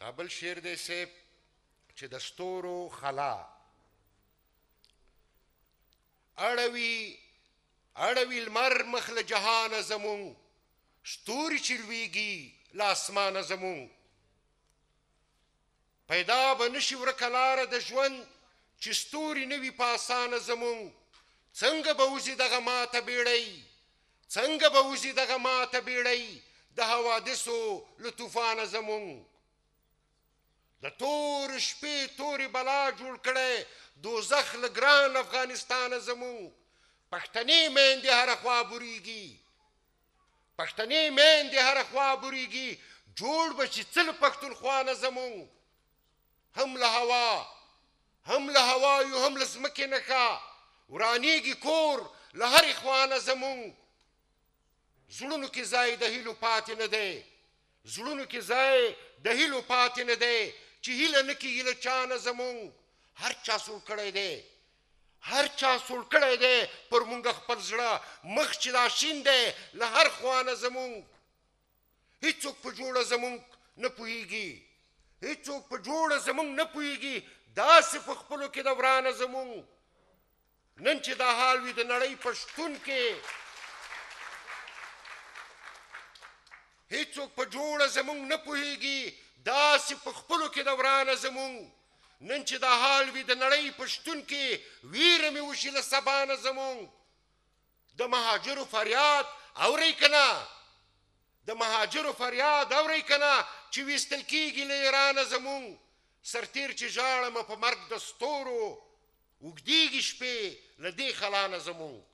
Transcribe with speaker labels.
Speaker 1: دا بل شعر دی صاحب چې د ستورو خلا اړوي لمر مخ له جهانه زمونږ ستوري چې لویږي له اسمانه زمونږ پیدا به نشي ورکه لاره د ژوند چې ستوري نه وي په اسانه زمونږ څنګه به وځي دغه ماته بیړۍ څنګه به وځي دغه ماته بیړۍ د حوادثو له طوفانه زمونږ د تور شپې تورې بلا جوړ کړی دوزخ له ګران افغانستانه زمونږ پښتنې میندې هره خوا بورېږي پښتنې میندې هره خوا بورېږي جوړ به چې څه له پښتونخوا نه زمونږ هم له هوا یو هم له ځمکې نه ښه ورانېږي کور له هرې خوا نه زمونږ زړونو کې ځای د هیلو پاتې نه دی زړونو کې ځای د هیلو پاتې نه دی چې هیله نه کېږي له چا نه زمونږ هر چا سوړ کړی دی هر چا سوړ کړی دی پر مونږ خپل زړه مخ چې دا شین دی له هر خوا نه زمونږ هیڅوک په جوړه زمونږ نه پوهېږي هیڅوک په جوړه زمونږ نه پوهېږي داسې په خپلو کې د ورانه زمونږ نن چې دا حال وي د نړۍ په شتون کې هیڅوک په جوړه زمونږ نه پوهېږي داسې په خپلو کې د ورانه زمونږ نن چې دا حال وي د نړۍ په شتون کې ویره مې وشي له سبا نه زمونږ د مهاجرو فریاد اورئ که نه د مهاجرو فریاد اورئ که نه چې ویستل کېږي له ایرانه زمونږ سرتیر چې ژاړمه په مرګ د ستورو اوږدېږي شپې له دې خلا نه زمونږ